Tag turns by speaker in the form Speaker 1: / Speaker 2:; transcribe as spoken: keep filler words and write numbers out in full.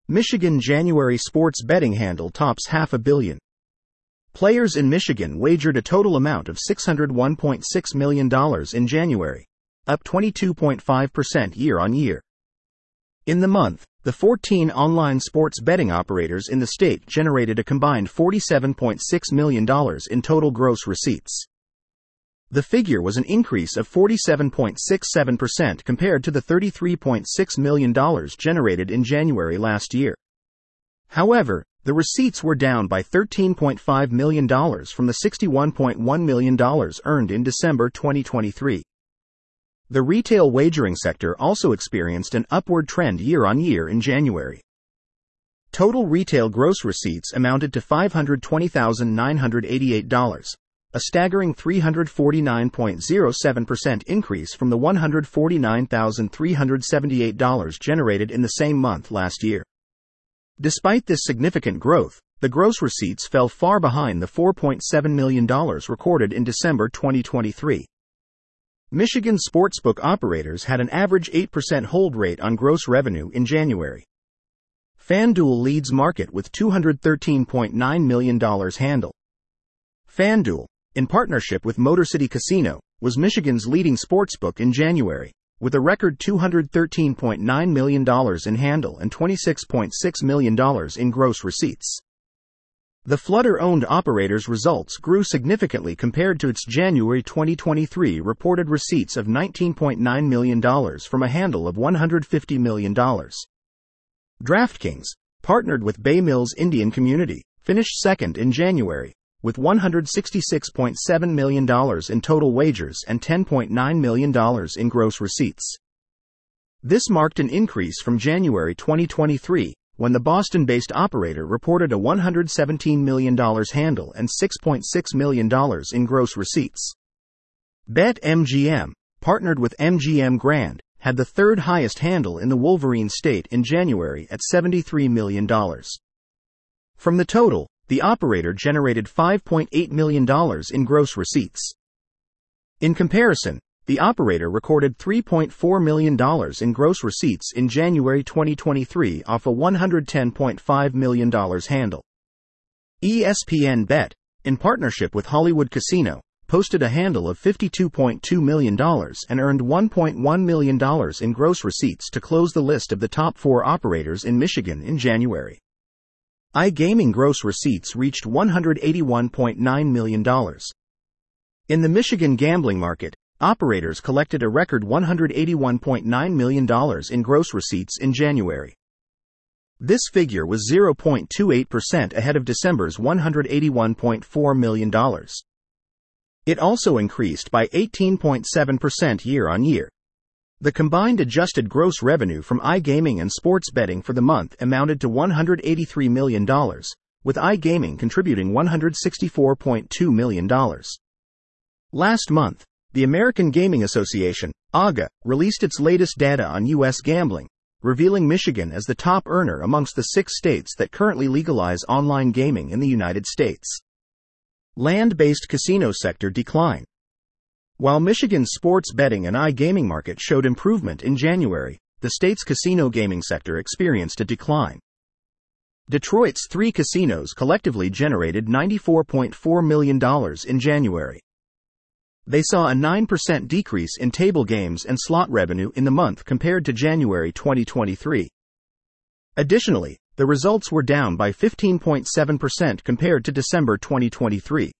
Speaker 1: Michigan January sports betting handle tops half a billion. Players in Michigan wagered a total amount of six hundred one point six million dollars in January, up twenty-two point five percent year-on-year. In the month, the fourteen online sports betting operators in the state generated a combined forty-seven point six million dollars in total gross receipts. The figure was an increase of forty-seven point six seven percent compared to the thirty-three point six million dollars generated in January last year. However, the receipts were down by thirteen point five million dollars from the sixty-one point one million dollars earned in December twenty twenty-three. The retail wagering sector also experienced an upward trend year-on-year in January. Total retail gross receipts amounted to five hundred twenty thousand nine hundred eighty-eight dollars, a staggering three hundred forty-nine point zero seven percent increase from the one hundred forty-nine thousand three hundred seventy-eight dollars generated in the same month last year. Despite this significant growth, the gross receipts fell far behind the four point seven million dollars recorded in December twenty twenty-three. Michigan sportsbook operators had an average eight percent hold rate on gross revenue in January. FanDuel leads market with two hundred thirteen point nine million dollars handle. FanDuel, in partnership with Motor City Casino, was Michigan's leading sportsbook in January, with a record two hundred thirteen point nine million dollars in handle and twenty-six point six million dollars in gross receipts. The Flutter-owned operator's results grew significantly compared to its January twenty twenty-three reported receipts of nineteen point nine million dollars from a handle of one hundred fifty million dollars. DraftKings, partnered with Bay Mills Indian Community, finished second in January, with one hundred sixty-six point seven million dollars in total wagers and ten point nine million dollars in gross receipts. This marked an increase from January twenty twenty-three, when the Boston-based operator reported a one hundred seventeen million dollars handle and six point six million dollars in gross receipts. BetMGM, partnered with M G M Grand, had the third highest handle in the Wolverine state in January at seventy-three million dollars. From the total, the operator generated five point eight million dollars in gross receipts. In comparison, the operator recorded three point four million dollars in gross receipts in January twenty twenty-three off a one hundred ten point five million dollars handle. E S P N Bet, in partnership with Hollywood Casino, posted a handle of fifty-two point two million dollars and earned one point one million dollars in gross receipts to close the list of the top four operators in Michigan in January. iGaming gross receipts reached one hundred eighty-one point nine million dollars. In the Michigan gambling market, operators collected a record one hundred eighty-one point nine million dollars in gross receipts in January. This figure was zero point two eight percent ahead of December's one hundred eighty-one point four million dollars. It also increased by eighteen point seven percent year-on-year. The combined adjusted gross revenue from iGaming and sports betting for the month amounted to one hundred eighty-three million dollars, with iGaming contributing one hundred sixty-four point two million dollars. Last month, the American Gaming Association, A G A, released its latest data on U S gambling, revealing Michigan as the top earner amongst the six states that currently legalize online gaming in the United States. Land-based casino sector decline. While Michigan's sports betting and iGaming market showed improvement in January, the state's casino gaming sector experienced a decline. Detroit's three casinos collectively generated ninety-four point four million dollars in January. They saw a nine percent decrease in table games and slot revenue in the month compared to January twenty twenty-three. Additionally, the results were down by fifteen point seven percent compared to December twenty twenty-three.